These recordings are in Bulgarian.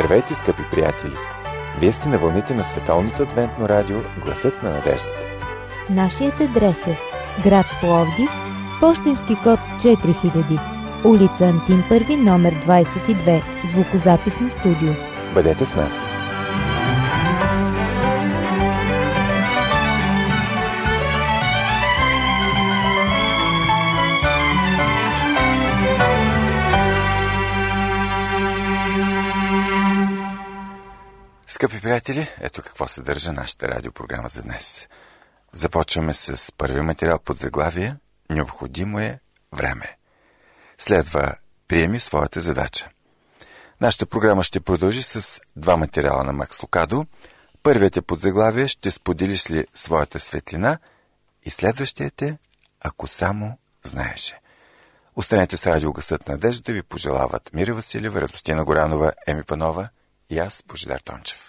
Здравейте, скъпи приятели! Вие сте на вълните на Световното адвентно радио Гласът на надеждата. Нашият адрес е град Пловдив, пощенски код 4000, улица Антим Първи, номер 22, звукозаписно студио. Бъдете с нас! Скъпи приятели, ето какво съдържа нашата радиопрограма за днес. Започваме с първия материал под заглавие «Необходимо е време». Следва «Приеми своята задача». Нашата програма ще продължи с два материала на Макс Лукадо. Първият е под заглавие «Ще споделиш ли своята светлина?» и следващият е «Ако само знаеше». Останете с радио Гласът на надеждата, ви пожелават Мира Василева, Радостина Горанова, Еми Панова и аз, Божидар Тончев.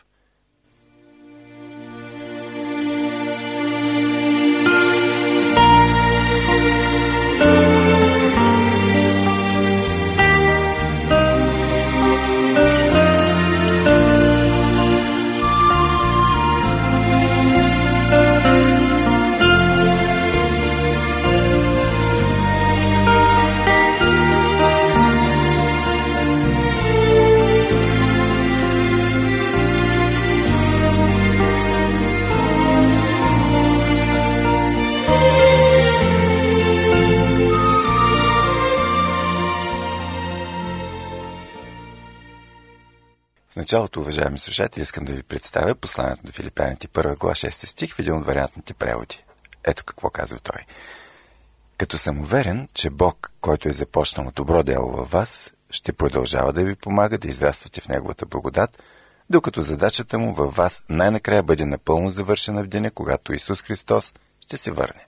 В началото, уважаеми слушатели, искам да ви представя посланието на Филипяните 1 глава 6 стих в един от вариантните преводи. Ето какво казва той. Като съм уверен, че Бог, който е започнал добро дело във вас, ще продължава да ви помага да израствате в Неговата благодат, докато задачата му във вас най-накрая бъде напълно завършена в деня, когато Исус Христос ще се върне.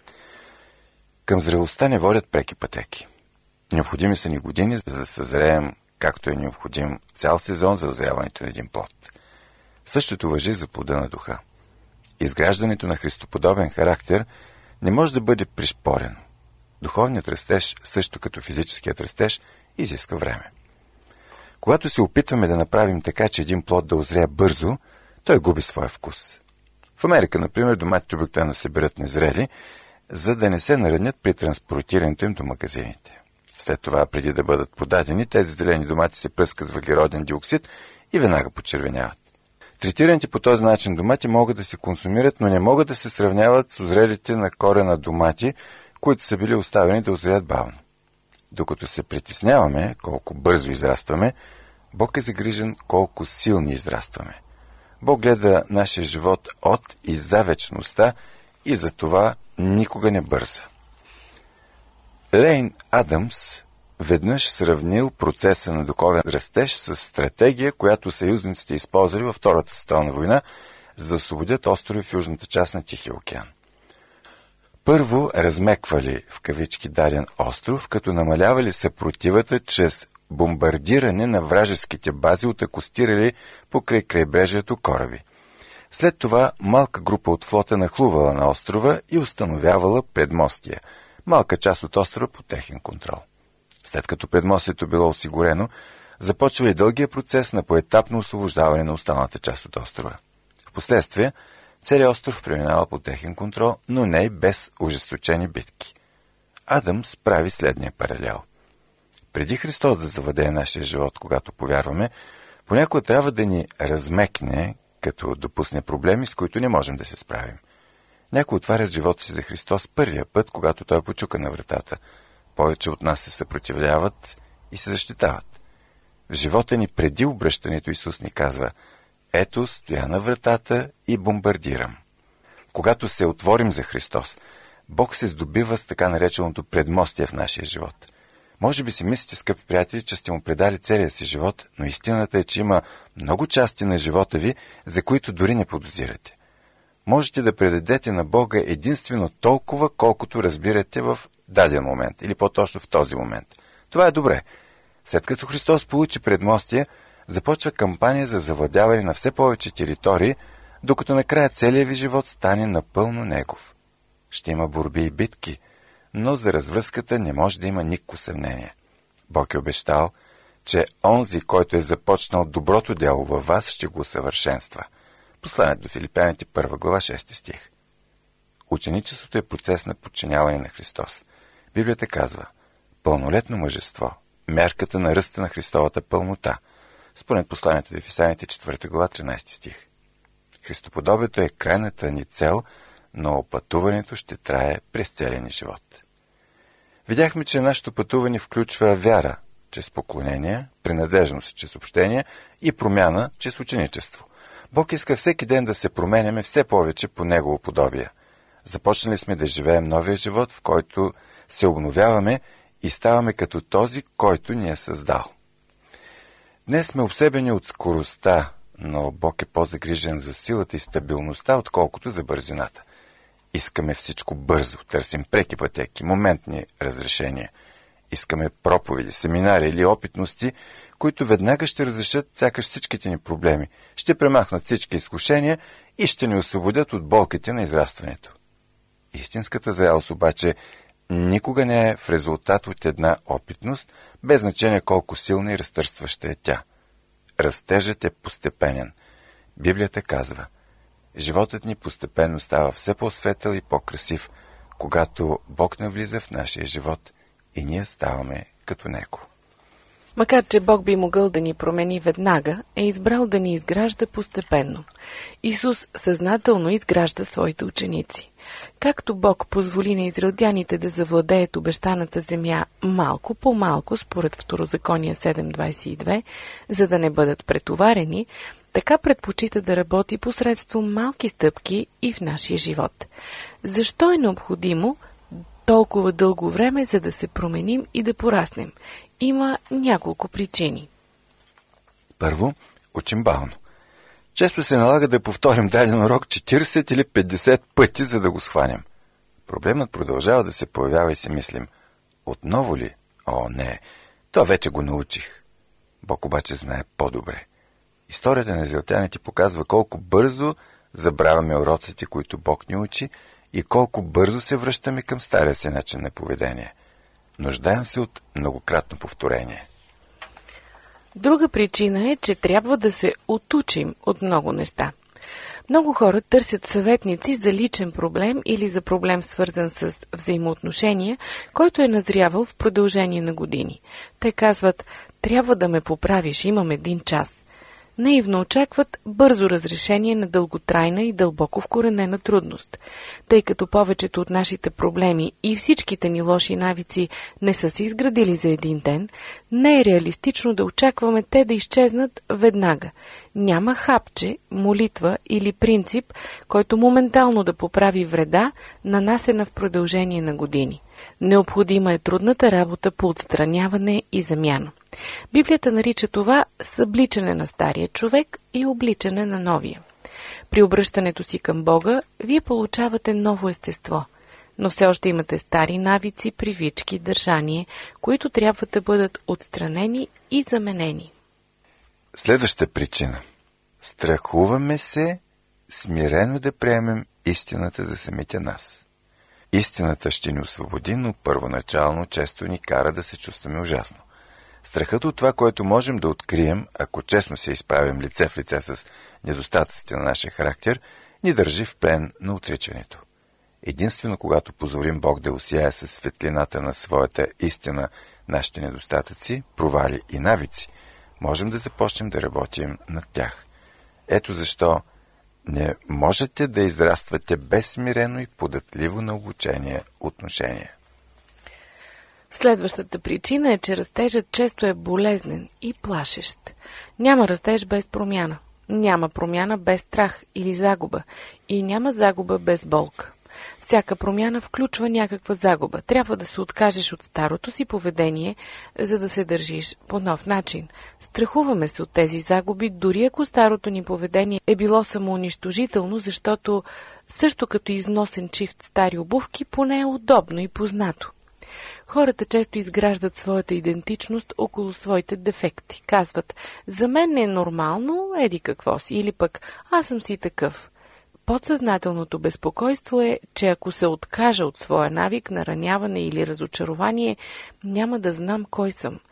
Към зрелостта не водят преки пътеки. Необходими са ни години, за да съзреем, както е необходим цял сезон за озряването на един плод. Същото важи за плода на духа. Изграждането на христоподобен характер не може да бъде пришпорено. Духовният растеж, също като физическият растеж, изисква време. Когато се опитваме да направим така, че един плод да озря бързо, той губи своя вкус. В Америка, например, доматите обикновено се берат незрели, за да не се нареднят при транспортирането им до магазините. След това, преди да бъдат продадени, тези зелени домати се пръскат с въглероден диоксид и веднага почервеняват. Третираните по този начин домати могат да се консумират, но не могат да се сравняват с озрелите на корена домати, които са били оставени да озреят бавно. Докато се притесняваме колко бързо израстваме, Бог е загрижен колко силни израстваме. Бог гледа нашия живот от и за вечността и за това никога не бърза. Лейн Адамс веднъж сравнил процеса на духовен растеж с стратегия, която съюзниците използвали във Втората световна война, за да освободят острови в южната част на Тихия океан. Първо размеквали в кавички даден остров, като намалявали съпротивата чрез бомбардиране на вражеските бази от акостирали покрай крайбрежието кораби. След това малка група от флота нахлувала на острова и установявала предмостия, малка част от острова под техен контрол. След като предмостието било осигурено, започва и дългия процес на поетапно освобождаване на останалата част от острова. Впоследствие, целият остров преминава под техен контрол, но не и без ожесточени битки. Адамс прави следния паралел. Преди Христос да завладее нашия живот, когато повярваме, понякога трябва да ни размекне, като допусне проблеми, с които не можем да се справим. Някои отварят живота си за Христос първия път, когато Той почука на вратата. Повече от нас се съпротивляват и се защитават. В живота ни преди обръщането Исус ни казва: ето, стоя на вратата и бомбардирам. Когато се отворим за Христос, Бог се здобива с така нареченото предмостие в нашия живот. Може би си мислите, скъпи приятели, че сте му предали целия си живот, но истината е, че има много части на живота ви, за които дори не подозирате. Можете да предадете на Бога единствено толкова, колкото разбирате в даден момент, или по-точно в този момент. Това е добре. След като Христос получи предмостие, започва кампания за завладяване на все повече територии, докато накрая целият ви живот стане напълно Негов. Ще има борби и битки, но за развръзката не може да има никакво съмнение. Бог е обещал, че онзи, който е започнал доброто дело във вас, ще го усъвършенства. Посланието до Филипяните, 1 глава, 6 стих. Ученичеството е процес на подчиняване на Христос. Библията казва: пълнолетно мъжество, мярката на ръста на Христовата пълнота, според посланието до Ефесяните, 4 глава, 13 стих. Христоподобието е крайната ни цел, но пътуването ще трае през целия ни живот. Видяхме, че нашето пътуване включва вяра чрез поклонение, принадежност чрез общение и промяна чрез ученичество. Бог иска всеки ден да се променяме все повече по Негово подобие. Започнали сме да живеем новия живот, в който се обновяваме и ставаме като този, който ни е създал. Днес сме обсебени от скоростта, но Бог е по-загрижен за силата и стабилността, отколкото за бързината. Искаме всичко бързо, търсим преки пътеки, моментни разрешения. Искаме проповеди, семинари или опитности, които веднага ще разрешат сякаш всичките ни проблеми, ще премахнат всички изкушения и ще ни освободят от болките на израстването. Истинската зрялост обаче никога не е в резултат от една опитност, без значение колко силна и разтърсваща е тя. Растежът е постепенен. Библията казва: животът ни постепенно става все по-светъл и по-красив, когато Бог навлиза в нашия живот и ние ставаме като Него. Макар че Бог би могъл да ни промени веднага, е избрал да ни изгражда постепенно. Исус съзнателно изгражда своите ученици. Както Бог позволи на израелтяните да завладеят обещаната земя малко по малко, според Второзаконие 7.22, за да не бъдат претоварени, така предпочита да работи посредством малки стъпки и в нашия живот. Защо е необходимо толкова дълго време, за да се променим и да пораснем? Има няколко причини. Първо, учим бавно. Често се налага да повторим даден урок 40 или 50 пъти, за да го схванем. Проблемът продължава да се появява и си мислим: отново ли? О, не, то вече го научих. Бог обаче знае по-добре. Историята на израелтяните показва колко бързо забравяме уроците, които Бог ни учи, и колко бързо се връщаме към стария си начин на поведение. Нуждаем се от многократно повторение. Друга причина е, че трябва да се отучим от много неща. Много хора търсят съветници за личен проблем или за проблем, свързан с взаимоотношения, който е назрявал в продължение на години. Те казват: трябва да ме поправиш, имам 1 час. Наивно очакват бързо разрешение на дълготрайна и дълбоко вкоренена трудност. Тъй като повечето от нашите проблеми и всичките ни лоши навици не са се изградили за 1 ден, не е реалистично да очакваме те да изчезнат веднага. Няма хапче, молитва или принцип, който моментално да поправи вреда, нанасена в продължение на години. Необходима е трудната работа по отстраняване и замяна. Библията нарича това събличане на стария човек и обличане на новия. При обръщането си към Бога, вие получавате ново естество, но все още имате стари навици, привички, държание, които трябва да бъдат отстранени и заменени. Следваща причина. Страхуваме се смирено да приемем истината за самите нас. Истината ще ни освободи, но първоначално често ни кара да се чувстваме ужасно. Страхът от това, което можем да открием, ако честно се изправим лице в лице с недостатъците на нашия характер, ни държи в плен на отричането. Единствено, когато позволим Бог да осияе със светлината на своята истина нашите недостатъци, провали и навици, можем да започнем да работим над тях. Ето защо не можете да израствате безсмирено и податливо на обучение отношение. Следващата причина е, че растежът често е болезнен и плашещ. Няма растеж без промяна. Няма промяна без страх или загуба. И няма загуба без болка. Всяка промяна включва някаква загуба. Трябва да се откажеш от старото си поведение, за да се държиш по нов начин. Страхуваме се от тези загуби, дори ако старото ни поведение е било самоунищожително, защото също като износен чифт стари обувки, поне е удобно и познато. Хората често изграждат своята идентичност около своите дефекти. Казват: за мен не е нормално, еди какво си, или пък аз съм си такъв. Подсъзнателното безпокойство е, че ако се откажа от своя навик на раняване или разочарование, няма да знам кой съм.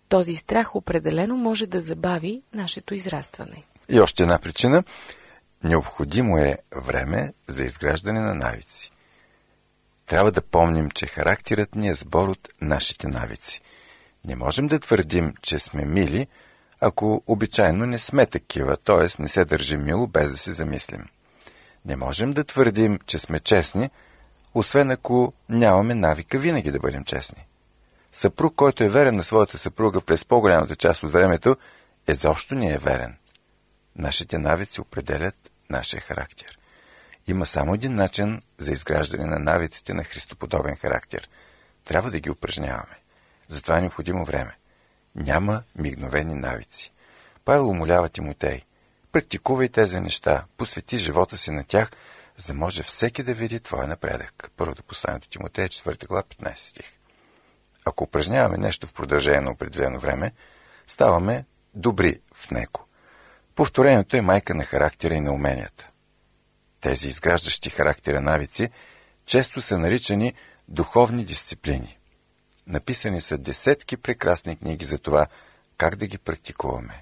Този страх определено може да забави нашето израстване. И още една причина. Необходимо е време за изграждане на навици. Трябва да помним, че характерът ни е сбор от нашите навици. Не можем да твърдим, че сме мили, ако обичайно не сме такива, т.е. не се държим мило, без да си замислим. Не можем да твърдим, че сме честни, освен ако нямаме навика винаги да бъдем честни. Съпруг, който е верен на своята съпруга през по-голямата част от времето, изобщо не е верен. Нашите навици определят нашия характер. Има само един начин за изграждане на навиците на христоподобен характер. Трябва да ги упражняваме. Затова е необходимо време. Няма мигновени навици. Павел умолява Тимотей: практикувай тези неща, посвети живота си на тях, за да може всеки да види твоя напредък. Първото послание до Тимотея, 4 глава, 15 стих. Ако упражняваме нещо в продължение на определено време, ставаме добри в него. Повторението е майка на характера и на уменията. Тези изграждащи характера навици често са наричани духовни дисциплини. Написани са десетки прекрасни книги за това, как да ги практикуваме.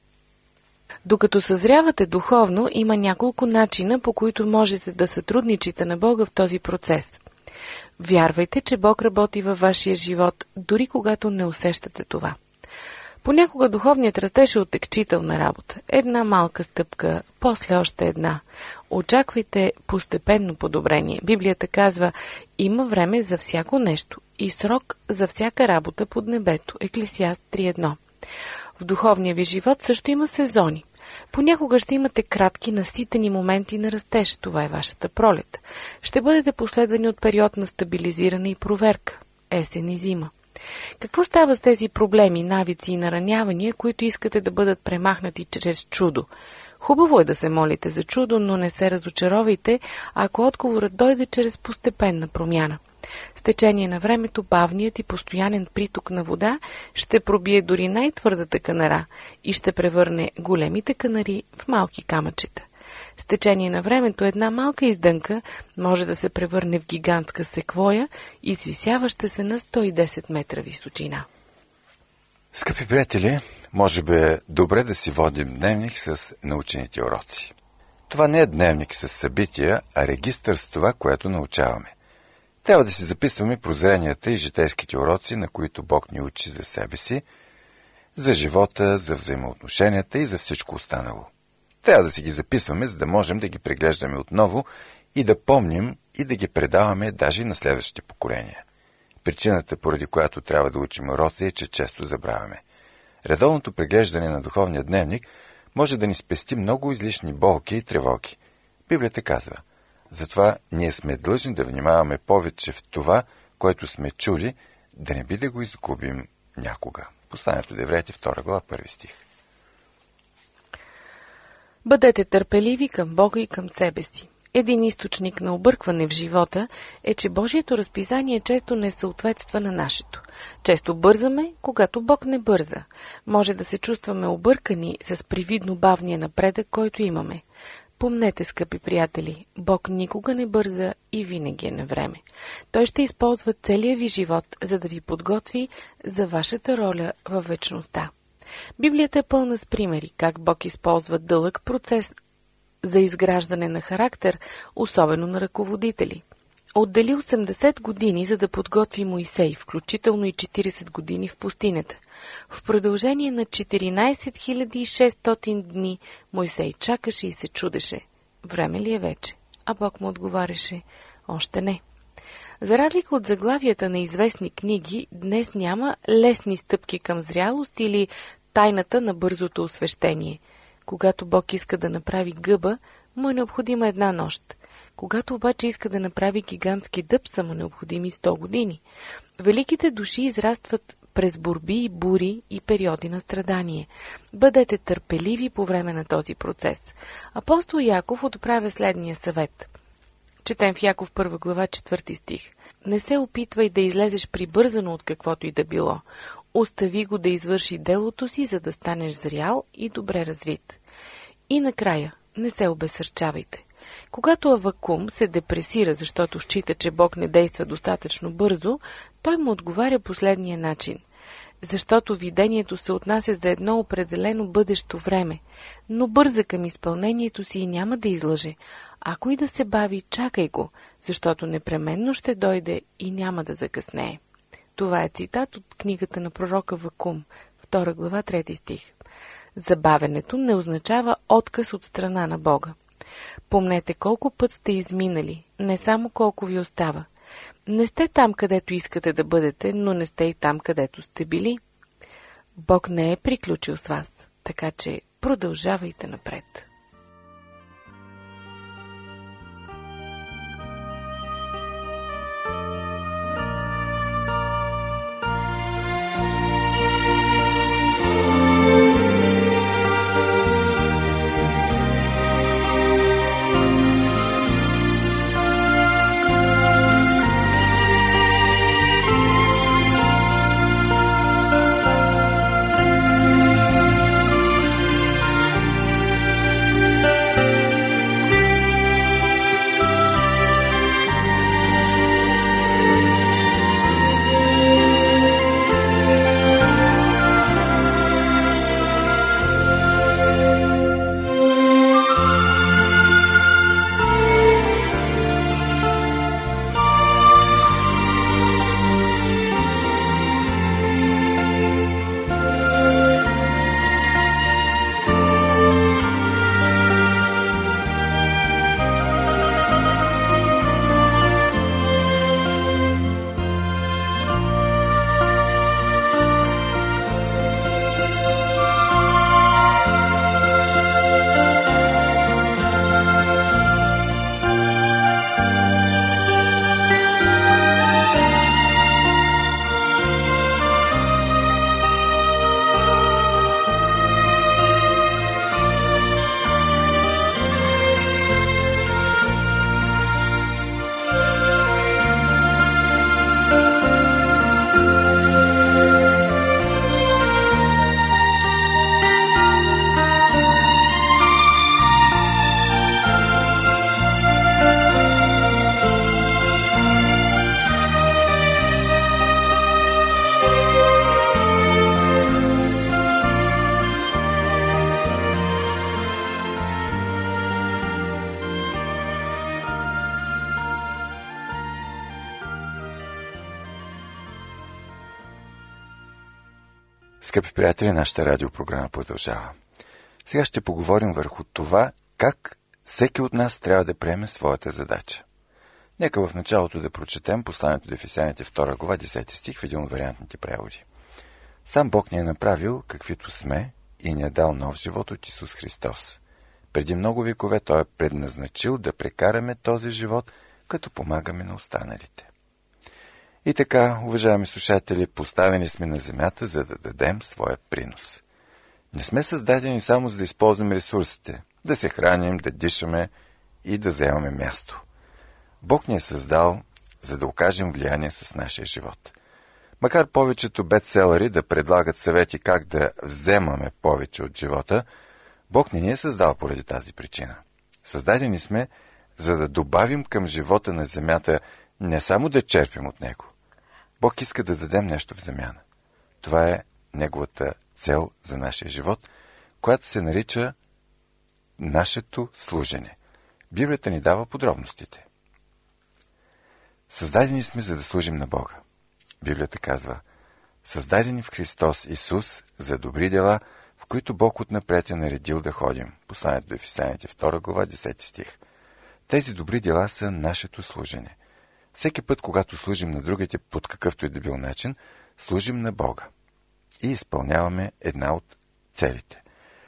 Докато съзрявате духовно, има няколко начина, по които можете да сътрудничите на Бога в този процес. Вярвайте, че Бог работи във вашия живот, дори когато не усещате това. Понякога духовният растеж е отекчителна работа. Една малка стъпка, после още една. Очаквайте постепенно подобрение. Библията казва: има време за всяко нещо и срок за всяка работа под небето. Еклесиаст 3.1. В духовния ви живот също има сезони. Понякога ще имате кратки, наситени моменти на растеж. Това е вашата пролет. Ще бъдете последвани от период на стабилизиране и проверка. Есен и зима. Какво става с тези проблеми, навици и наранявания, които искате да бъдат премахнати чрез чудо? Хубаво е да се молите за чудо, но не се разочаровайте, ако отговорът дойде чрез постепенна промяна. С течение на времето бавният и постоянен приток на вода ще пробие дори най-твърдата канара и ще превърне големите канари в малки камъчета. С течение на времето една малка издънка може да се превърне в гигантска секвоя, извисяваща се на 110 метра височина. Скъпи приятели, може би е добре да си водим дневник с научените уроци. Това не е дневник с събития, а регистър с това, което научаваме. Трябва да си записваме прозренията и житейските уроци, на които Бог ни учи за себе си, за живота, за взаимоотношенията и за всичко останало. Трябва да си ги записваме, за да можем да ги преглеждаме отново и да помним и да ги предаваме даже на следващите поколения. Причината, поради която трябва да учим уроци, е, че често забравяме. Редовното преглеждане на духовния дневник може да ни спести много излишни болки и тревоги. Библията казва: затова ние сме длъжни да внимаваме повече в това, което сме чули, да не би да го изгубим някога. Посланието до Евреите, 2 глава, 1 стих. Бъдете търпеливи към Бога и към себе си. Един източник на объркване в живота е, че Божието разписание често не съответства на нашето. Често бързаме, когато Бог не бърза. Може да се чувстваме объркани с привидно бавния напредък, който имаме. Помнете, скъпи приятели, Бог никога не бърза и винаги е на време. Той ще използва целия ви живот, за да ви подготви за вашата роля във вечността. Библията е пълна с примери, как Бог използва дълъг процес за изграждане на характер, особено на ръководители. Отдели 80 години, за да подготви Моисей, включително и 40 години в пустинята. В продължение на 14 600 дни Моисей чакаше и се чудеше: време ли е вече? А Бог му отговаряше: още не. За разлика от заглавията на известни книги, днес няма лесни стъпки към зрялост или тайната на бързото освещение. Когато Бог иска да направи гъба, му е необходима една нощ. Когато обаче иска да направи гигантски дъб, са му необходими 100 години. Великите души израстват през борби и бури и периоди на страдание. Бъдете търпеливи по време на този процес. Апостол Яков отправя следния съвет. Четем в Яков 1 глава 4 стих. Не се опитвай да излезеш прибързано от каквото и да било. Остави го да извърши делото си, за да станеш зрял и добре развит. И накрая, не се обезсърчавайте. Когато Авакум се депресира, защото счита, че Бог не действа достатъчно бързо, той му отговаря последния начин. защото видението се отнася за едно определено бъдещо време, но бърза към изпълнението си и няма да излъже. Ако и да се бави, чакай го, защото непременно ще дойде и няма да закъснее. Това е цитат от книгата на пророка Вакум, 2 глава, 3 стих. Забавенето не означава отказ от страна на Бога. Помнете колко път сте изминали, не само колко ви остава. Не сте там, където искате да бъдете, но не сте и там, където сте били. Бог не е приключил с вас, така че продължавайте напред. Скъпи приятели, нашата радиопрограма продължава. Сега ще поговорим върху това, как всеки от нас трябва да приеме своята задача. Нека в началото да прочетем посланието до Ефесяните 2 глава 10 стих в един от вариантните преводи. Сам Бог ни е направил каквито сме и ни е дал нов живот от Исус Христос. Преди много векове Той е предназначил да прекараме този живот, като помагаме на останалите. И така, уважаеми слушатели, поставени сме на земята, за да дадем своя принос. Не сме създадени само за да използваме ресурсите, да се храним, да дишаме и да заемаме място. Бог ни е създал, за да окажем влияние с нашия живот. Макар повечето бестселъри да предлагат съвети как да вземаме повече от живота, Бог не ни е създал поради тази причина. Създадени сме, за да добавим към живота на земята, не само да черпим от него. Бог иска да дадем нещо в замяна. Това е неговата цел за нашия живот, която се нарича нашето служене. Библията ни дава подробностите. Създадени сме, за да служим на Бога. Библията казва: създадени в Христос Исус за добри дела, в които Бог отнапред е наредил да ходим. Посланието до Ефесяните 2 глава 10 стих. Тези добри дела са нашето служене. Всеки път, когато служим на другите под какъвто и да бил начин, служим на Бога и изпълняваме една от целите.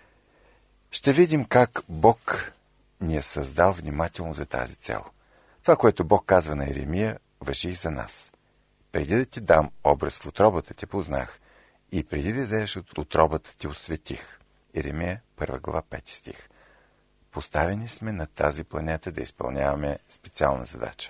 Ще видим как Бог ни е създал внимателно за тази цел. Това, което Бог казва на Еремия, важи и за нас. Преди да ти дам образ в утробата ти познах и преди да излезеш от утробата ти осветих. Еремия 1 глава 5 стих. Поставени сме на тази планета да изпълняваме специална задача.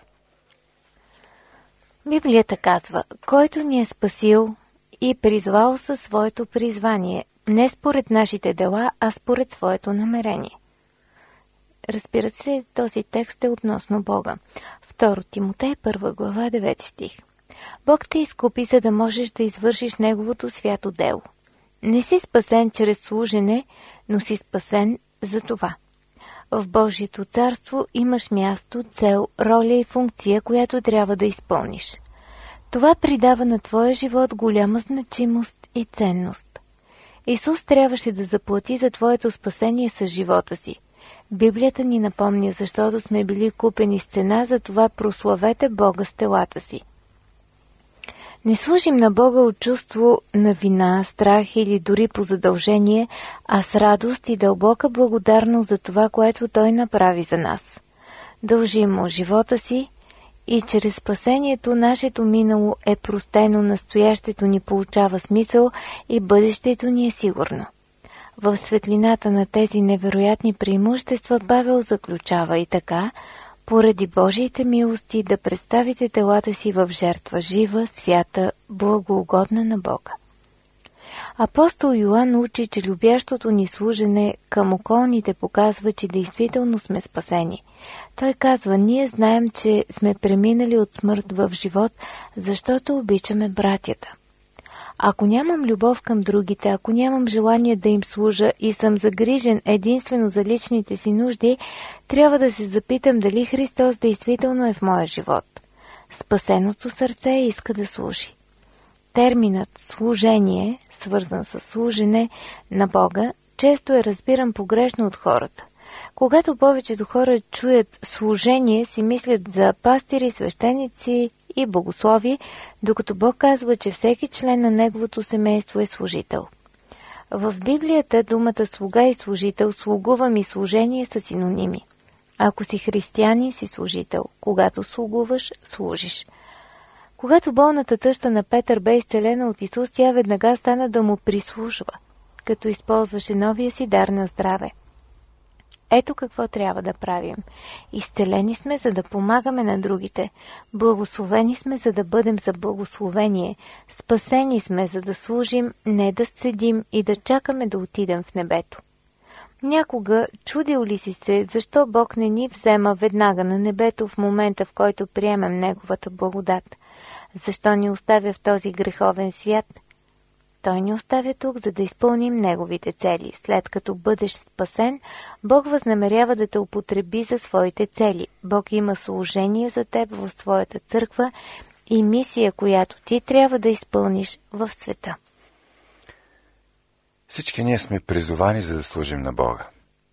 Библията казва: който ни е спасил и призвал със своето призвание, не според нашите дела, а според своето намерение. Разбира се, този текст е относно Бога. 2 Тимотей 1 глава 9 стих. Бог те изкупи, за да можеш да извършиш Неговото свято дело. Не си спасен чрез служене, но си спасен за това. В Божието царство имаш място, цел, роля и функция, която трябва да изпълниш. Това придава на твоя живот голяма значимост и ценност. Исус трябваше да заплати за твоето спасение с живота си. Библията ни напомня, защото сме били купени с цена, за това прославете Бога с телата си. Не служим на Бога от чувство на вина, страх или дори по задължение, а с радост и дълбока благодарност за това, което Той направи за нас. Дължим Му живота си и чрез спасението нашето минало е простено, настоящето ни получава смисъл и бъдещето ни е сигурно. В светлината на тези невероятни преимущества Павел заключава и така: поради Божиите милости да представите телата си в жертва жива, свята, благоугодна на Бога. Апостол Йоан учи, че любящото ни служене към околните показва, че действително сме спасени. Той казва: ние знаем, че сме преминали от смърт в живот, защото обичаме братята. Ако нямам любов към другите, ако нямам желание да им служа и съм загрижен единствено за личните си нужди, трябва да се запитам дали Христос действително е в моя живот. Спасеното сърце иска да служи. Терминът служение, свързан с служене на Бога, често е разбиран погрешно от хората. Когато повечето хора чуят служение, си мислят за пастири, свещеници и богослови, докато Бог казва, че всеки член на Неговото семейство е служител. В Библията думата слуга и служител, слугувам и служение са синоними. Ако си християнин, си служител. Когато слугуваш, служиш. Когато болната тъща на Петър бе изцелена от Исус, тя веднага стана да му прислужва, като използваше новия си дар на здраве. Ето какво трябва да правим. Изцелени сме, за да помагаме на другите. Благословени сме, за да бъдем за благословение. Спасени сме, за да служим, не да седим и да чакаме да отидем в небето. Някога чудил ли си се, защо Бог не ни взема веднага на небето в момента, в който приемем Неговата благодат? Защо ни оставя в този греховен свят? Той ни оставя тук, за да изпълним Неговите цели. След като бъдеш спасен, Бог възнамерява да те употреби за своите цели. Бог има служение за теб в своята църква и мисия, която ти трябва да изпълниш в света. Всички ние сме призовани, за да служим на Бога.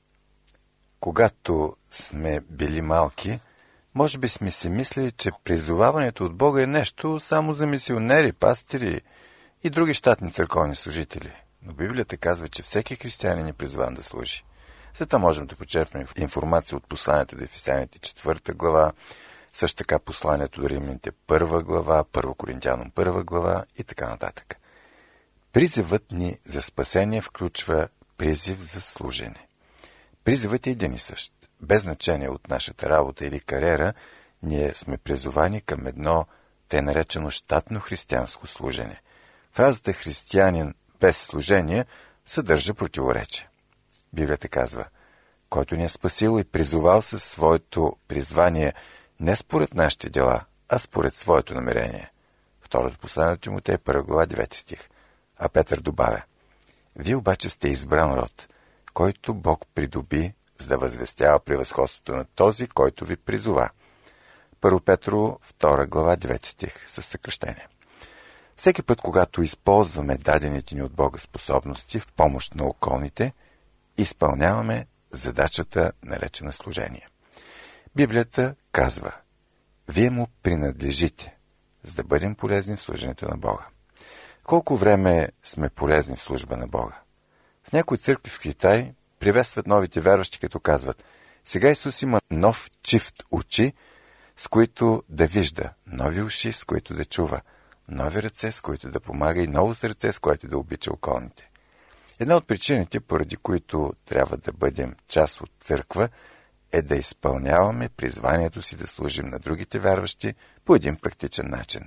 Когато сме били малки, може би сме си мислили, че призоваването от Бога е нещо само за мисионери, пастири и други щатни църковни служители. Но Библията казва, че всеки християнин е призван да служи. Зато можем да почерпим информация от посланието до Ефесяните 4 глава, също така посланието до Римляните 1 глава, 1 Коринтяном 1 глава и така нататък. Призивът ни за спасение включва призив за служене. Призивът е един и същ. Без значение от нашата работа или кариера, ние сме призовани към едно те наречено щатно християнско служене. Фразата «християнин без служение» съдържа противоречие. Библията казва: който ни е спасил и призовал със своето призвание не според нашите дела, а според своето намерение. Второто послание от Тимотей, 1 глава, 9 стих. А Петър добавя: вие обаче сте избран род, който Бог придоби, за да възвестява превъзходството на този, който ви призова. 1 Петро, 2 глава, 9 стих, със съкращение. Всеки път, когато използваме дадените ни от Бога способности в помощ на околните, изпълняваме задачата, наречена служение. Библията казва: вие му принадлежите, за да бъдем полезни в служенето на Бога. Колко време сме полезни в служба на Бога? В някои църкви в Китай приветстват новите вярващи, като казват: сега Исус има нов чифт очи, с които да вижда, нови уши, с които да чува, нови ръце, с които да помага и ново сърце, с което да обича околните. Една от причините, поради които трябва да бъдем част от църква, е да изпълняваме призванието си да служим на другите вярващи по един практичен начин.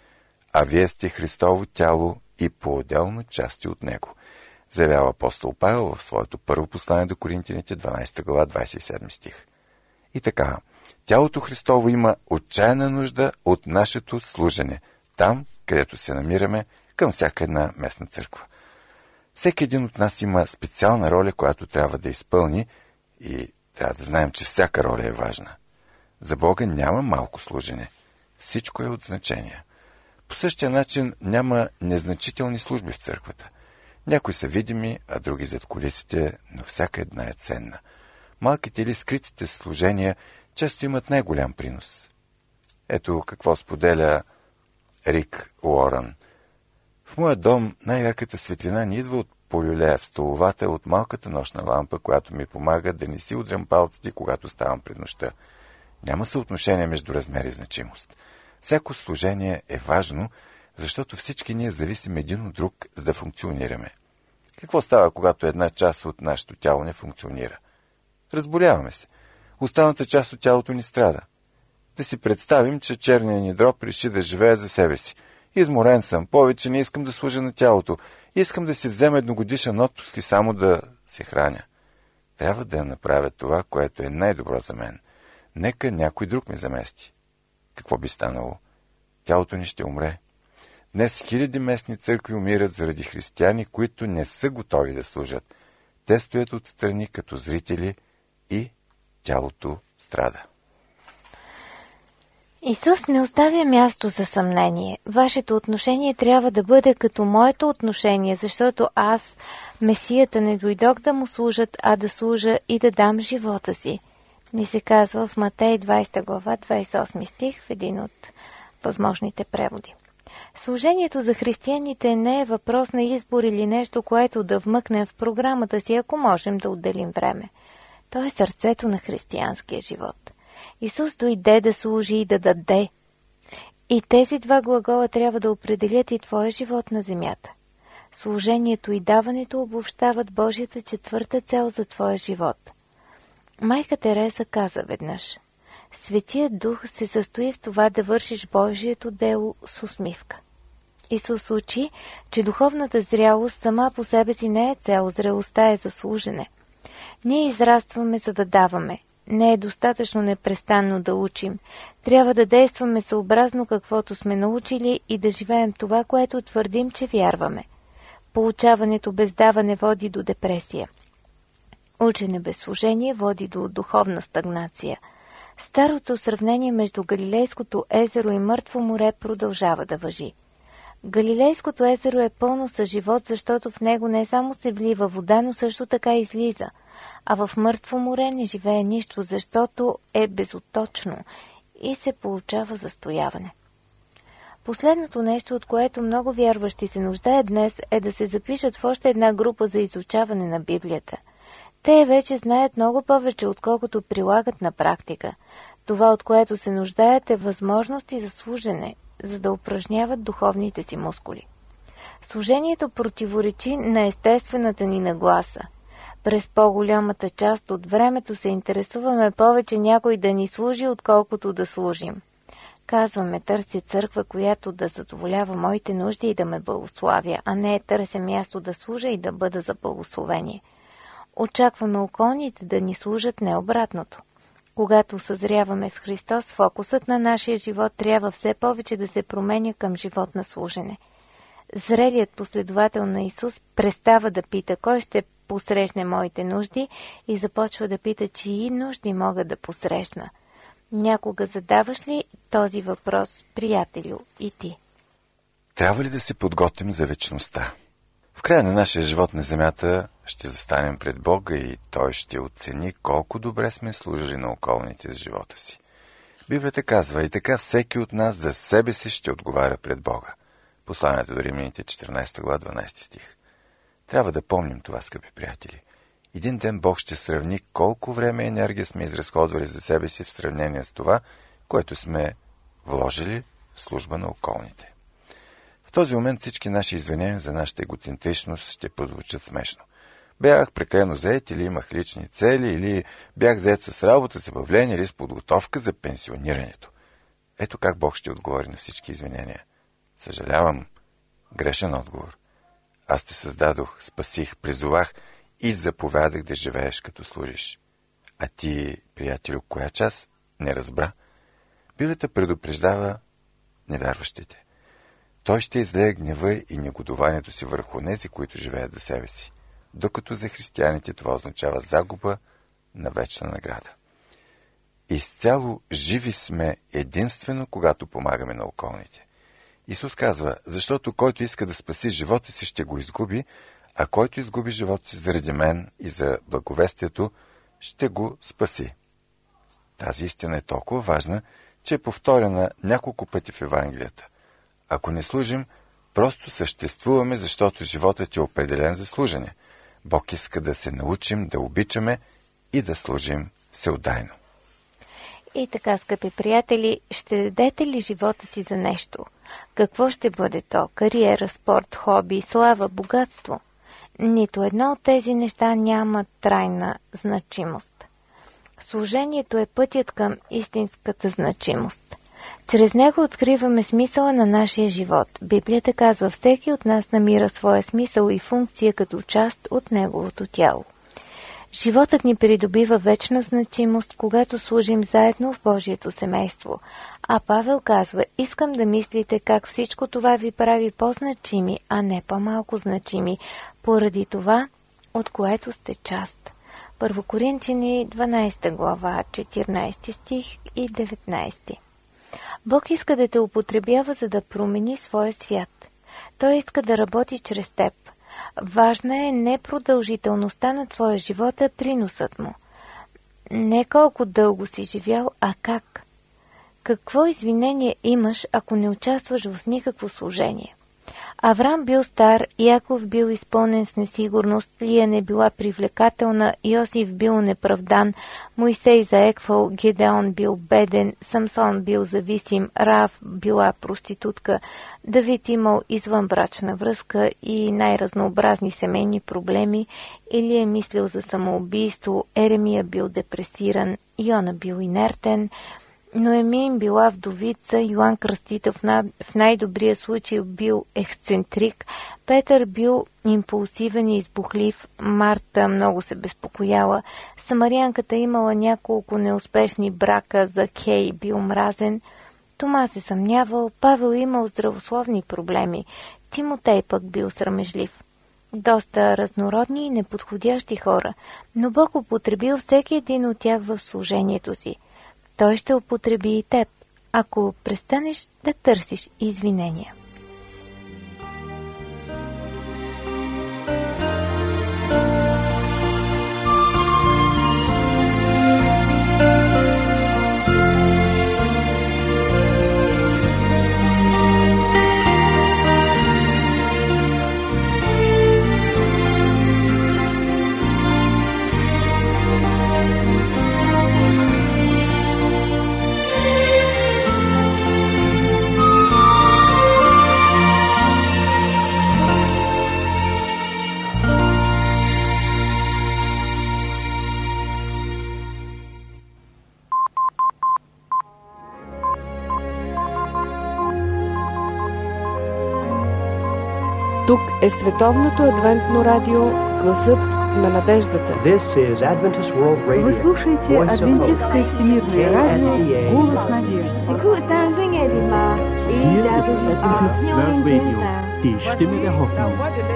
А вие сте Христово тяло и по-отделно части от Него, заявява апостол Павел в своето първо послание до Коринтяните, 12 глава, 27 стих. И така, тялото Христово има отчаяна нужда от нашето служене, там, където се намираме, към всяка една местна църква. Всеки един от нас има специална роля, която трябва да изпълни и трябва да знаем, че всяка роля е важна. За Бога няма малко служене. Всичко е от значение. По същия начин няма незначителни служби в църквата. Някои са видими, а други зад кулисите, но всяка една е ценна. Малките или скритите служения често имат най-голям принос. Ето какво споделя Рик Уорън. В моя дом най-ярката светлина не идва от полюлея в столовата, от малката нощна лампа, която ми помага да не си удрям палците, когато ставам пред нощта. Няма съотношение между размер и значимост. Всяко служение е важно, защото всички ние зависим един от друг, за да функционираме. Какво става, когато една част от нашето тяло не функционира? Разболяваме се. Останата част от тялото ни страда. Да си представим, че черният ни дроб реши да живее за себе си. Изморен съм, повече не искам да служа на тялото. Искам да си взема едногодишен отпуск и само да се храня. Трябва да направя това, което е най-добро за мен. Нека някой друг ме замести. Какво би станало? Тялото ни ще умре. Днес хиляди местни църкви умират заради християни, които не са готови да служат. Те стоят отстрани като зрители и тялото страда. Исус не оставя място за съмнение. Вашето отношение трябва да бъде като моето отношение, защото аз, Месията, не дойдох да му служат, а да служа и да дам живота си. Ни се казва в Матей 20 глава, 28 стих в един от възможните преводи. Служението за християните не е въпрос на избор или нещо, което да вмъкнем в програмата си, ако можем да отделим време. То е сърцето на християнския живот. Исус дойде да служи и да даде. И тези два глагола трябва да определят и твоя живот на земята. Служението и даването обобщават Божията четвърта цел за твоя живот. Майка Тереза каза веднъж: Светият Дух се състои в това да вършиш Божието дело с усмивка. Исус учи, че духовната зрялост сама по себе си не е цел, зрелостта е за служене. Ние израстваме, за да даваме. Не е достатъчно непрестанно да учим. Трябва да действаме съобразно каквото сме научили и да живеем това, което твърдим, че вярваме. Получаването без даване води до депресия. Учене без служение води до духовна стагнация. Старото сравнение между Галилейското езеро и Мъртво море продължава да важи. Галилейското езеро е пълно с живот, защото в него не само се влива вода, но също така излиза. А в Мъртво море не живее нищо, защото е безоточно и се получава застояване. Последното нещо, от което много вярващи се нуждаят днес, е да се запишат в още една група за изучаване на Библията. Те вече знаят много повече, отколкото прилагат на практика. Това, от което се нуждаят, е възможности за служене, за да упражняват духовните си мускули. Служението противоречи на естествената ни нагласа. През по-голямата част от времето се интересуваме повече някой да ни служи, отколкото да служим. Казваме, търся църква, която да задоволява моите нужди и да ме благославя, а не търся място да служа и да бъда за благословение. Очакваме околните да ни служат, не обратното. Когато съзряваме в Христос, фокусът на нашия живот трябва все повече да се променя към живот на служене. Зрелият последовател на Исус престава да пита кой ще посрещне моите нужди и започва да пита чии нужди мога да посрещна. Някога задаваш ли този въпрос, приятелю, и ти? Трябва ли да се подготвим за вечността? В края на нашия живот на земята ще застанем пред Бога и Той ще оцени колко добре сме служили на околните с живота си. Библията казва: и така всеки от нас за себе си ще отговаря пред Бога. Посланието до Римляните 14 глава 12 стих. Трябва да помним това, скъпи приятели. Един ден Бог ще сравни колко време и енергия сме изразходвали за себе си в сравнение с това, което сме вложили в служба на околните. В този момент всички наши извинения за нашата егоцентричност ще прозвучат смешно. Бях прекалено зает или имах лични цели, или бях зает с работа, забавление или с подготовка за пенсионирането. Ето как Бог ще отговори на всички извинения. Съжалявам, грешен отговор. Аз те създадох, спасих, призовах и заповядах да живееш като служиш. А ти, приятелю, коя част не разбра? Библията предупреждава невярващите. той ще излее гнева и негодованието си върху онези, които живеят за себе си, докато за християните това означава загуба на вечна награда. Изцяло живи сме единствено, когато помагаме на околните. Исус казва, защото който иска да спаси живота си, ще го изгуби, а който изгуби живота си заради мен и за благовестието, ще го спаси. Тази истина е толкова важна, че е повторена няколко пъти в Евангелията. Ако не служим, просто съществуваме, защото животът е определен за служене. Бог иска да се научим, да обичаме и да служим всеотдайно. И така, скъпи приятели, ще дадете ли живота си за нещо? Какво ще бъде то? Кариера, спорт, хоби, слава, богатство? Нито едно от тези неща няма трайна значимост. Служението е пътят към истинската значимост. Чрез него откриваме смисъла на нашия живот. Библията казва, всеки от нас намира своя смисъл и функция като част от неговото тяло. Животът ни придобива вечна значимост, когато служим заедно в Божието семейство. А Павел казва, искам да мислите как всичко това ви прави по-значими, а не по-малко значими, поради това, от което сте част. 1 Коринтияни 12 глава, 14 стих и 19. Бог иска да те употребява, за да промени своя свят. Той иска да работи чрез теб. Важна е не продължителността на твоя живот, а приносът му. Не колко дълго си живял, а как. Какво извинение имаш, ако не участваш в никакво служение? Авраам бил стар, Яков бил изпълнен с несигурност, Лия не била привлекателна, Йосиф бил неправдан, Моисей заеквал, Гедеон бил беден, Самсон бил зависим, Раав била проститутка, Давид имал извънбрачна връзка и най-разнообразни семейни проблеми, Илия мислил за самоубийство, Еремия бил депресиран, Йона бил инертен, Ноемин била вдовица, Йоан Кръстител в най-добрия случай бил ексцентрик, Петър бил импулсивен и избухлив, Марта много се безпокояла, Самарянката имала няколко неуспешни брака, Закей бил мразен, Тома се съмнявал, Павел имал здравословни проблеми, Тимотей пък бил срамежлив. Доста разнородни и неподходящи хора, но Бог употребил всеки един от тях в служението си. Той ще употреби и теб, ако престанеш да търсиш извинения. Тук е Световното адвентно радио, гласът на надеждата. Вы слушаете Адвентистское всемирное радио «Голос надежды». Die Stimme der Hoffnung.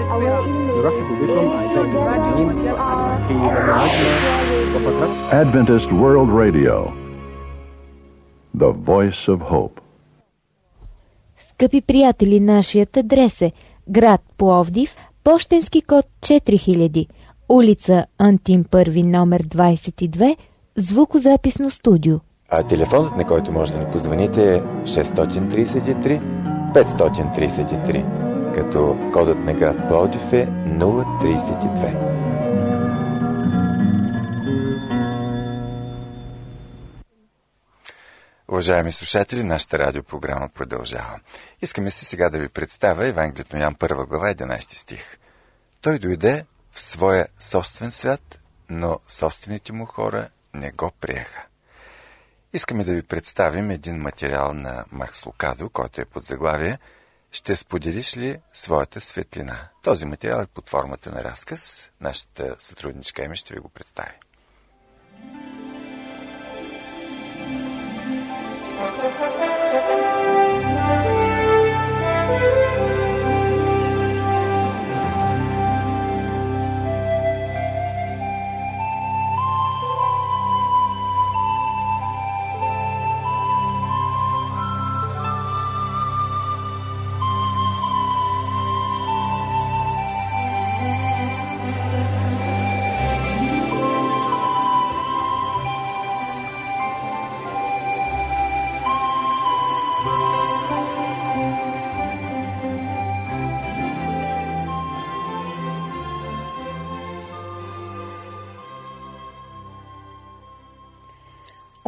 Adventist World Radio, the voice of hope. Скъпи приятели, нашият адрес е град Пловдив, пощенски код 4000, улица Антим Първи, номер 22, звукозаписно студио. А телефонът, на който може да ни позвоните, е 633 533, като кодът на град Пловдив е 032. Уважаеми слушатели, нашата радиопрограма продължава. Искаме се сега да ви представя Евангелието на Йоан 1 глава 11 стих. Той дойде в своя собствен свят, но собствените му хора не го приеха. Искаме да ви представим един материал на Макс Лукадо, който е под заглавие «Ще споделиш ли своята светлина?». Този материал е под формата на разказ. Нашата сътрудничка Еми ще ви го представи.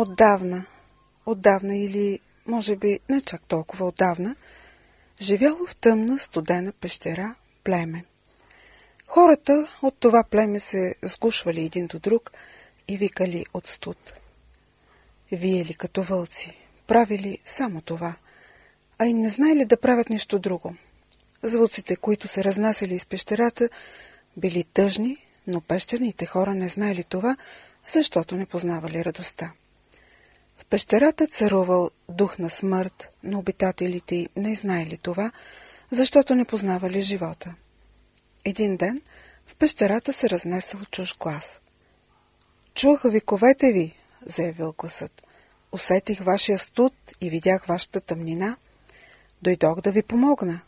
Отдавна или може би не чак толкова отдавна, живяло в тъмна студена пещера племе. Хората от това племе се сгушвали един до друг и викали от студ. Виели като вълци, правили само това, а и не знаели да правят нищо друго. Звуците, които се разнасяли из пещерата, били тъжни, но пещерните хора не знаели това, защото не познавали радостта. В пещерата царувал дух на смърт, но обитателите й не знаели това, защото не познавали живота. Един ден в пещерата се разнесъл чуж глас. Чух виковете ви, заявил гласът. Усетих вашия студ и видях вашата тъмнина. Дойдох да ви помогна.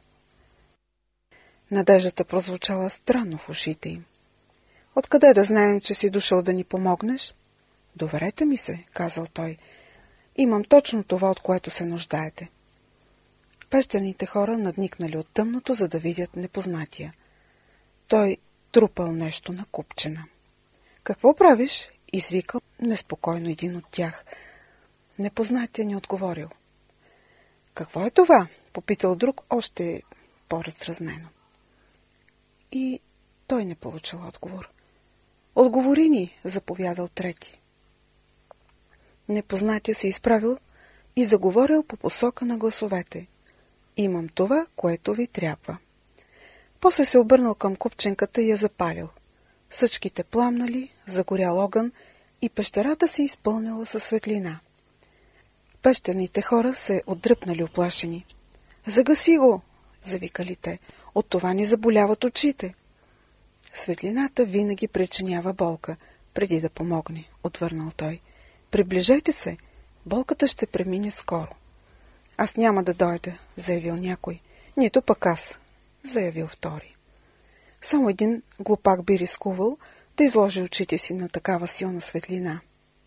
Надеждата прозвучала странно в ушите им. Откъде да знаем, че си дошъл да ни помогнеш? Доверете ми се, казал той. Имам точно това, от което се нуждаете. Пещерните хора надникнали от тъмното, за да видят непознатия. Той трупал нещо на купчина. Какво правиш? Извикал неспокойно един от тях. Непознатия не отговорил. Какво е това? Попитал друг още по-раздразнено. И той не получил отговор. Отговори ни, заповядал трети. Непознатия се изправил и заговорил по посока на гласовете. Имам това, което ви трябва. После се обърнал към купченката и я запалил. Съчките пламнали, загорял огън и пещерата се изпълнила със светлина. Пещерните хора се отдръпнали уплашени. Загаси го, завикали те, от това ни заболяват очите. Светлината винаги причинява болка, преди да помогне, отвърнал той. Приближете се, болката ще премине скоро. Аз няма да дойда, заявил някой. Нито пък аз, заявил втори. Само един глупак би рискувал да изложи очите си на такава силна светлина.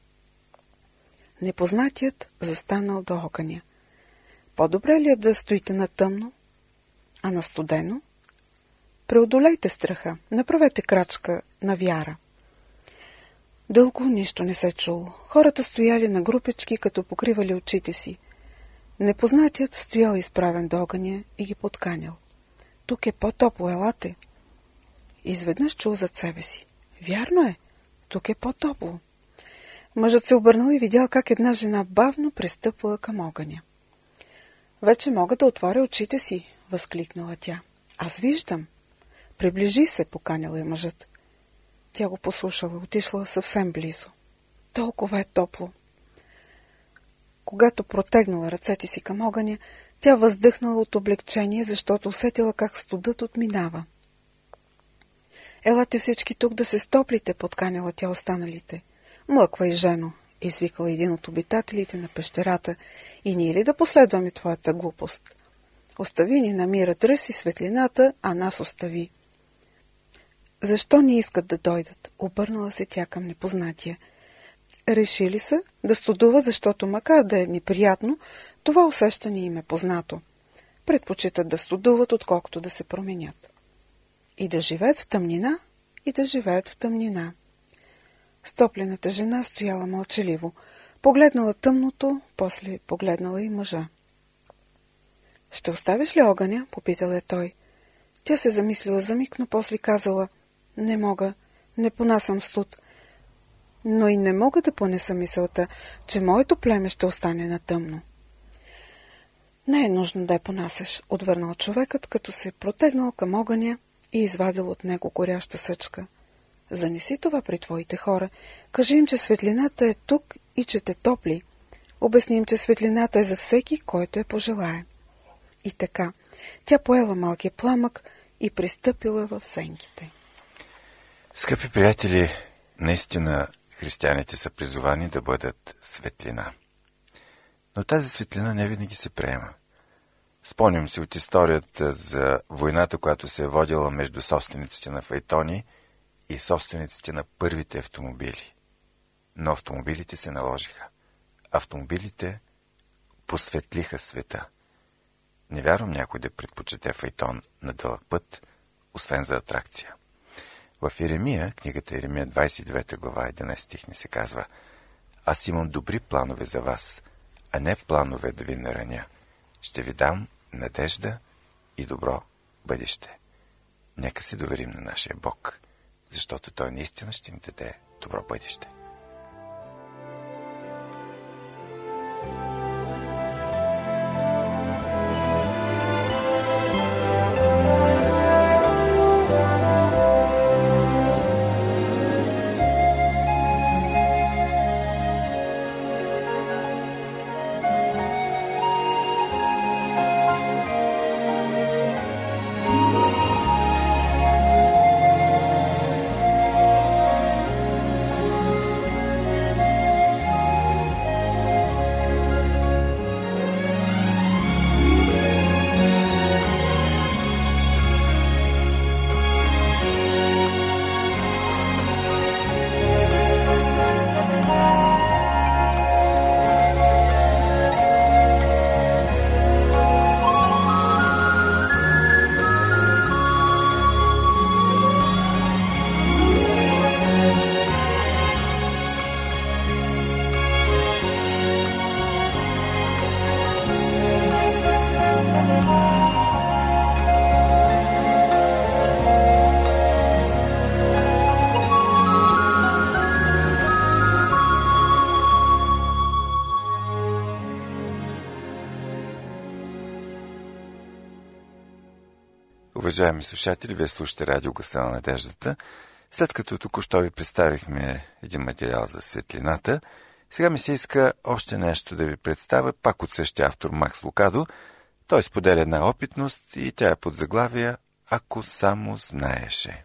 Непознатият застанал до огъня. По-добре ли е да стоите на тъмно, а на студено? Преодолейте страха, направете крачка на вяра. Дълго нищо не се чуло. Хората стояли на групички, като покривали очите си. Непознатият стоял изправен до огъня и ги подканял. Тук е по-топло, елате. Изведнъж чул зад себе си. Вярно е, тук е по-топло. Мъжът се обърнал и видял как една жена бавно пристъпвала към огъня. Вече мога да отворя очите си, възкликнала тя. Аз виждам. Приближи се, поканяла е мъжът. Тя го послушала, отишла съвсем близо. Толкова е топло. Когато протегнала ръцете си към огъня, тя въздъхнала от облегчение, защото усетила как студът отминава. Елате всички тук да се стоплите, подканяла тя останалите. Млъквай, жено, извикал един от обитателите на пещерата, и ние ли да последваме твоята глупост? Остави ни на мира, търси светлината, а нас остави. Защо не искат да дойдат? Обърнала се тя към непознатия. Решили са да студува, защото макар да е неприятно, това усещане им е познато. Предпочитат да студуват, отколкото да се променят. И да живеят в тъмнина, и да живеят в тъмнина. Стоплената жена стояла мълчаливо, погледнала тъмното, после погледнала и мъжа. Ще оставиш ли огъня? Попитал е той. Тя се замислила за миг, но после казала: не мога, не понасям студ. Но и не мога да понеса мисълта, че моето племе ще остане на тъмно. Не е нужно да я понасяш, отвърнал човекът, като се протегнал към огъня и извадил от него горяща съчка. Занеси това при твоите хора. Кажи им, че светлината е тук и че те топли. Обясни им, че светлината е за всеки, който я пожелае. И така, тя поела малкия пламък и пристъпила в сенките. Скъпи приятели, наистина християните са призовани да бъдат светлина. Но тази светлина не винаги се приема. Спомням си от историята за войната, която се е водила между собствениците на файтони и собствениците на първите автомобили. Но автомобилите се наложиха. Автомобилите посветлиха света. Не вярвам някой да предпочете файтон на дълъг път, освен за атракция. В Иеремия, книгата Иеремия 29 глава 11 стих ни се казва: Аз имам добри планове за вас, а не планове да ви нараня. Ще ви дам надежда и добро бъдеще. Нека се доверим на нашия Бог, защото Той наистина ще ни даде добро бъдеще. Уважаеми слушатели, вие слушате радио Гласа на надеждата. След като току-що ви представихме един материал за светлината, сега ми се иска още нещо да ви представя, пак от същия автор Макс Лукадо. Той споделя една опитност и тя е под заглавие «Ако само знаеше».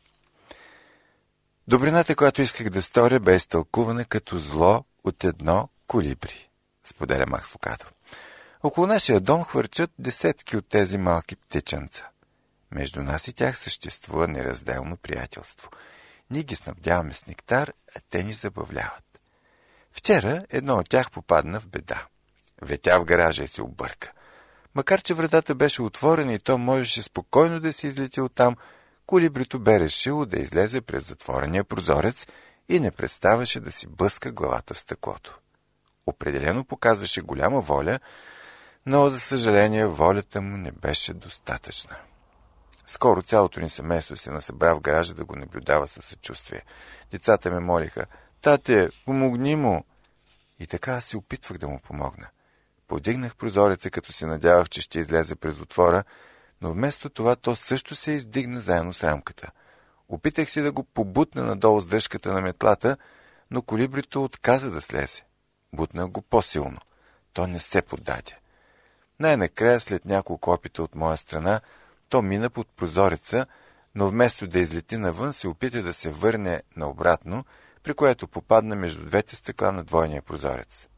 Добрината, която исках да сторя, бе изтълкувана като зло от едно колибри, споделя Макс Лукадо. Около нашия дом хвърчат десетки от тези малки птиченца. Между нас и тях съществува неразделно приятелство. Ние ги снабдяваме с нектар, а те ни забавляват. Вчера едно от тях попадна в беда. Влетя в гаража и се обърка. Макар че вратата беше отворена и то можеше спокойно да се излети оттам, колибрито бе решило да излезе през затворения прозорец и не преставаше да си блъска главата в стъклото. Определено показваше голяма воля, но за съжаление волята му не беше достатъчна. Скоро цялото ни семейство се насъбра в гаража да го наблюдава със съчувствие. Децата ме молиха: «Тате, помогни му!» И така аз се опитвах да му помогна. Подигнах прозореца, като се надявах, че ще излезе през отвора, но вместо това то също се издигна заедно с рамката. Опитах се да го побутна надолу с дръжката на метлата, но колибрито отказа да слезе. Бутнах го по-силно. То не се поддаде. Най-накрая, след няколко опита от моя страна, то мина под прозореца, но вместо да излети навън, се опита да се върне наобратно, при което попадна между двете стъкла на двойния прозорец.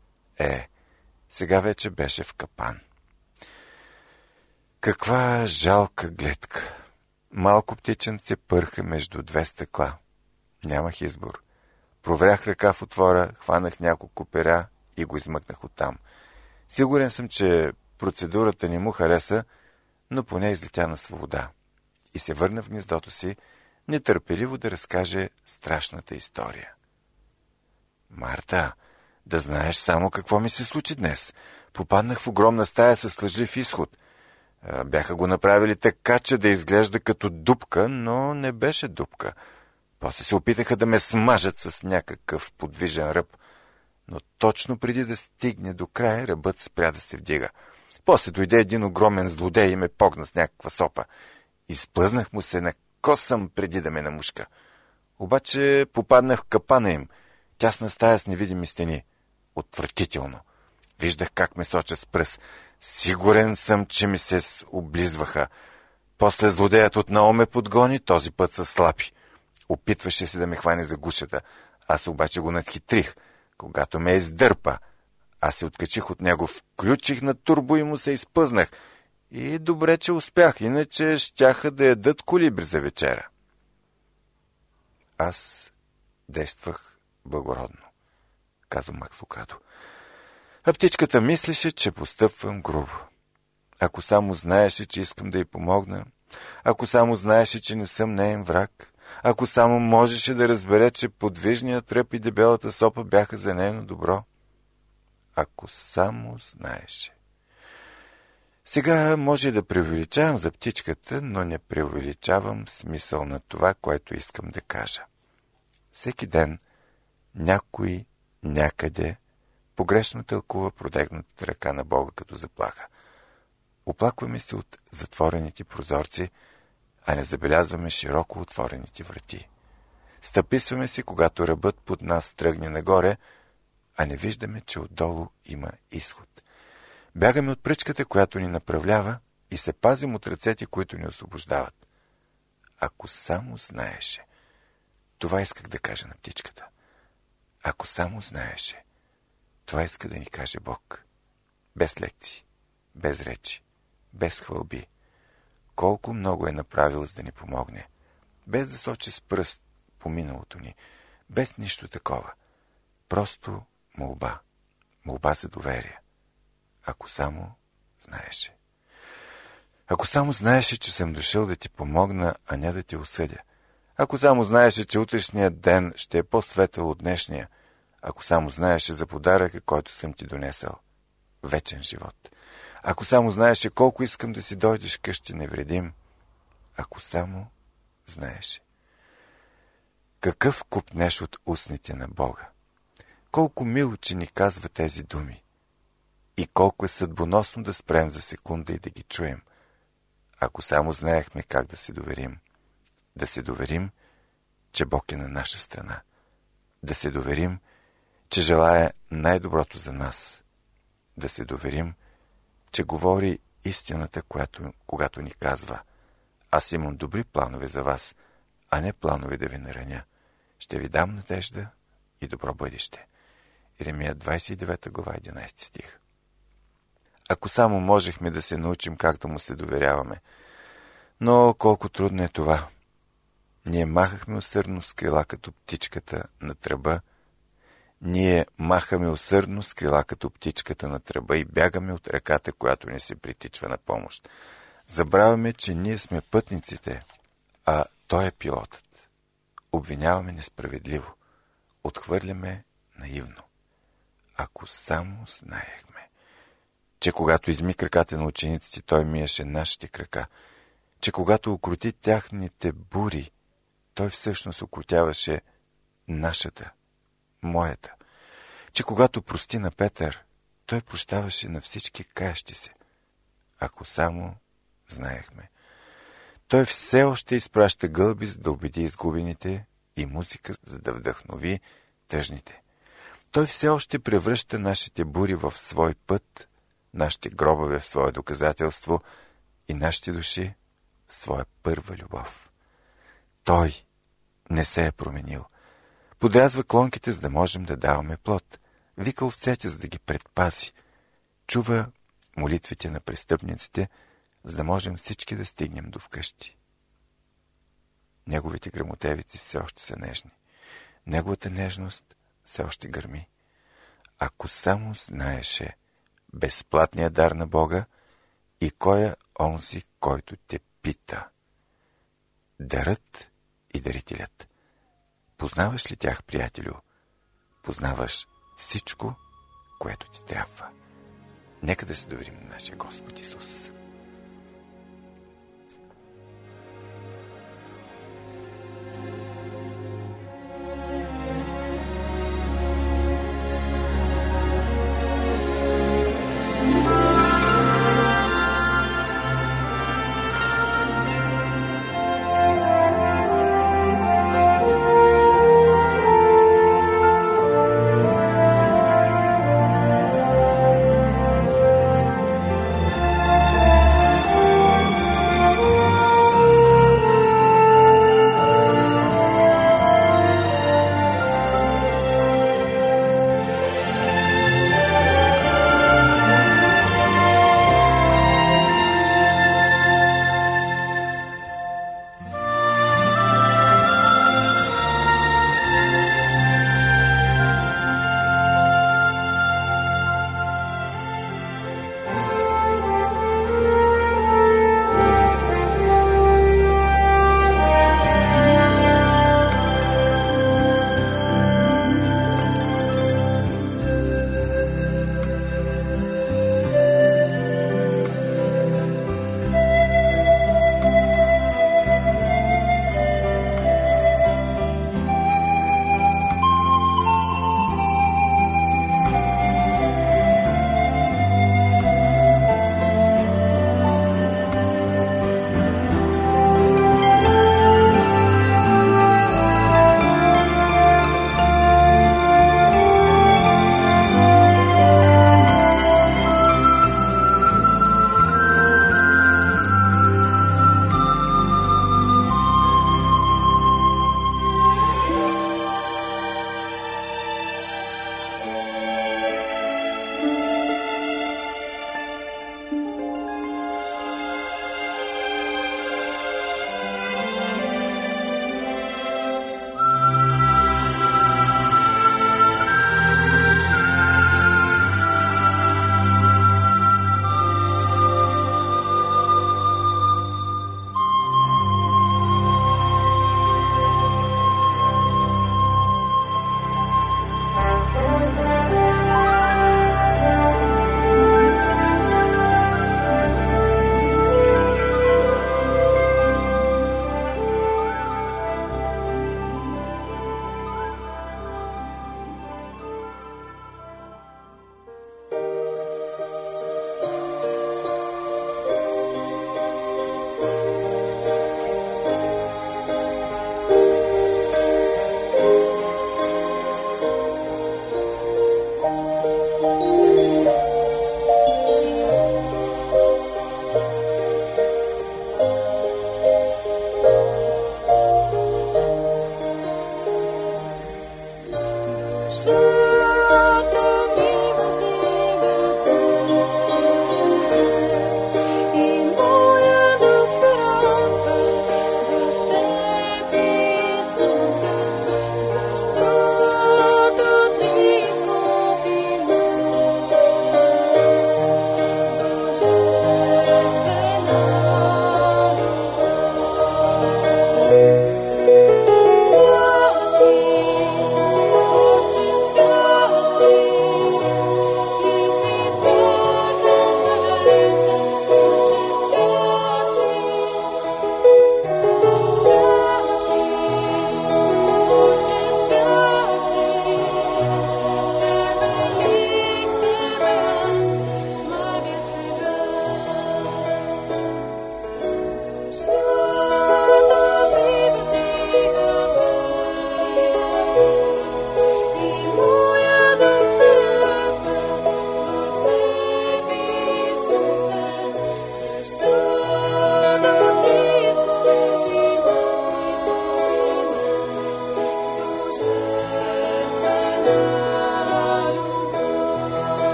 Сега вече беше в капан. Каква жалка гледка! Малко птиченце пърха между две стъкла. Нямах избор. Проврях ръка в отвора, хванах няколко пера и го измъкнах оттам. Сигурен съм, че процедурата не му хареса, но поне излетя на свобода и се върна в гнездото си, нетърпеливо да разкаже страшната история. «Марта, да знаеш само какво ми се случи днес. Попаднах в огромна стая с лъжлив изход. Бяха го направили така, че да изглежда като дупка, но не беше дупка. После се опитаха да ме смажат с някакъв подвижен ръб, но точно преди да стигне до края, ръбът спря да се вдига. После дойде един огромен злодей и ме погна с някаква сопа. Изплъзнах му се на косъм преди да ме намушка. Обаче попаднах в капана им, тясна стая с невидими стени. Отвратително. Виждах как ме сочат с пръст. Сигурен съм, че ми се облизваха. После злодеят отново ме подгони, този път с лапи. Опитваше се да ме хване за гушата. Аз обаче го надхитрих. Когато ме издърпа, аз се откачих от него, включих на турбо и му се изпъзнах. И добре, че успях, иначе щяха да ядат колибри за вечера. Аз действах благородно, каза Макс Лукадо. А птичката мислеше, че постъпвам грубо. Ако само знаеше, че искам да й помогна, ако само знаеше, че не съм неин враг, Ако само можеше да разбере, че подвижният тръп и дебелата сопа бяха за нейно добро. Ако само знаеше. Сега може да преувеличавам за птичката, но не преувеличавам смисъл на това, което искам да кажа. Всеки ден някой някъде погрешно тълкува протегнатата ръка на Бога като заплаха. Оплакваме се от затворените прозорци, а не забелязваме широко отворените врати. Стъписваме се, когато ръбът под нас тръгне нагоре, а не виждаме, че отдолу има изход. Бягаме от пръчката, която ни направлява, и се пазим от ръцете, които ни освобождават. Ако само знаеше. Това исках да кажа на птичката. Ако само знаеше. Това иска да ни каже Бог. Без лекции, без речи, без хвалби. Колко много е направил, за да ни помогне. Без да сочи с пръст по миналото ни. Без нищо такова. Просто молба. Молба за доверие. Ако само знаеше. Ако само знаеше, че съм дошъл да ти помогна, а не да те осъдя. Ако само знаеше, че утрешният ден ще е по-светъл от днешния. Ако само знаеше за подаръка, който съм ти донесъл. Вечен живот. Ако само знаеше колко искам да си дойдеш къщи невредим. Ако само знаеше. Какъв купнеш от устните на Бога. Колко мило, че ни казва тези думи. И колко е съдбоносно да спрем за секунда и да ги чуем. Ако само знаехме как да се доверим. Да се доверим, че Бог е на наша страна. Да се доверим, че желая най-доброто за нас. Да се доверим, че говори истината, когато ни казва: аз имам добри планове за вас, а не планове да ви нараня. Ще ви дам надежда и добро бъдеще. Иеремия 29 глава 11 стих. Ако само можехме да се научим как да му се доверяваме. Но колко трудно е това. Ние махахме усърдно с крила като птичката на тръба. Ние махаме усърдно с крила като птичката на тръба и бягаме от ръката, която ни се притичва на помощ. Забравяме, че ние сме пътниците, а той е пилотът. Обвиняваме несправедливо. Отхвърляме наивно. Ако само знаехме, че когато изми краката на учениците, той миеше нашите крака, че когато укроти тяхните бури, той всъщност укротяваше нашата, моята, че когато прости на Петър, той прощаваше на всички каящи се. Ако само знаехме. Той все още изпраща гълби, за да убеди изгубените, и музика, за да вдъхнови тъжните. Той все още превръща нашите бури в свой път, нашите гробове в свое доказателство и нашите души в своя първа любов. Той не се е променил. Подрязва клонките, за да можем да даваме плод. Вика овцете, за да ги предпази. Чува молитвите на престъпниците, за да можем всички да стигнем до вкъщи. Неговите гръмотевици все още са нежни. Неговата нежност все още гърми. Ако само знаеше безплатния дар на Бога и кой е онзи, който те пита. Дарът и дарителят. Познаваш ли тях, приятелю? Познаваш всичко, което ти трябва. Нека да се доверим на нашия Господ Исус.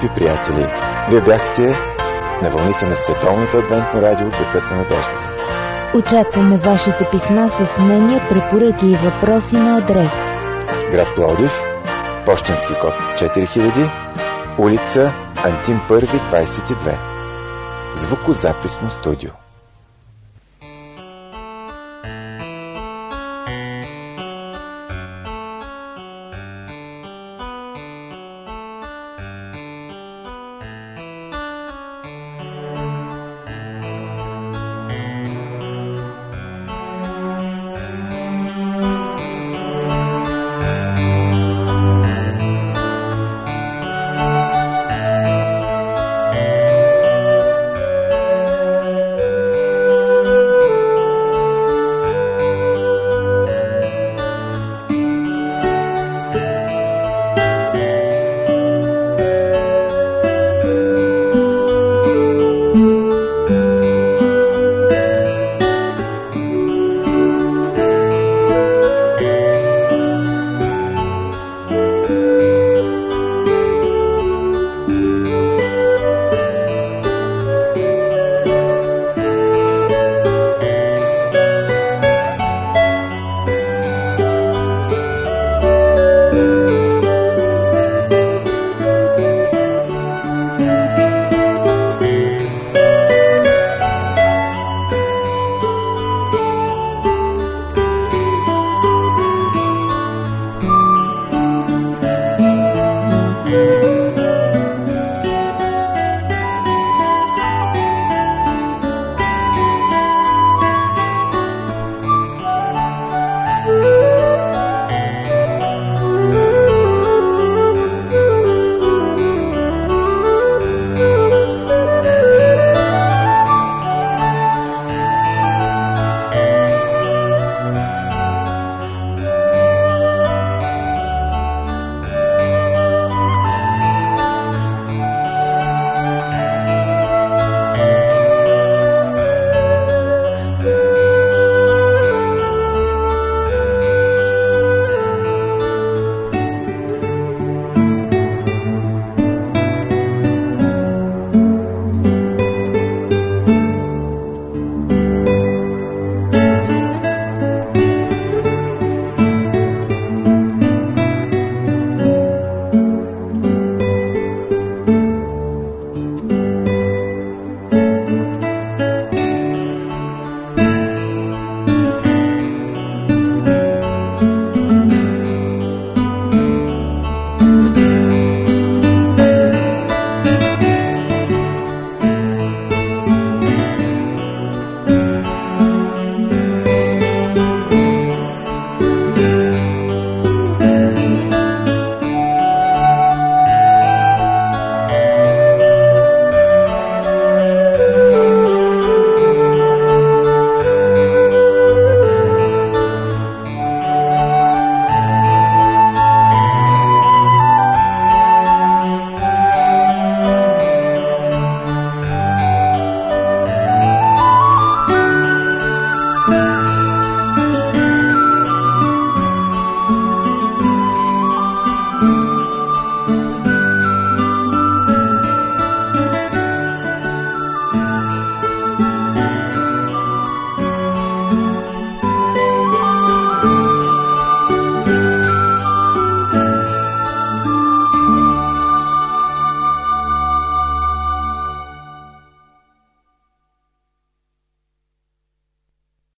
скъпи приятели, вие бяхте на вълните на Световното адвентно радио Гласът на надеждата. Очакваме вашите писма с мнения, препоръки и въпроси на адрес: град Пловдив, пощенски код 4000, улица Антим 1, 22. Звукозаписно студио.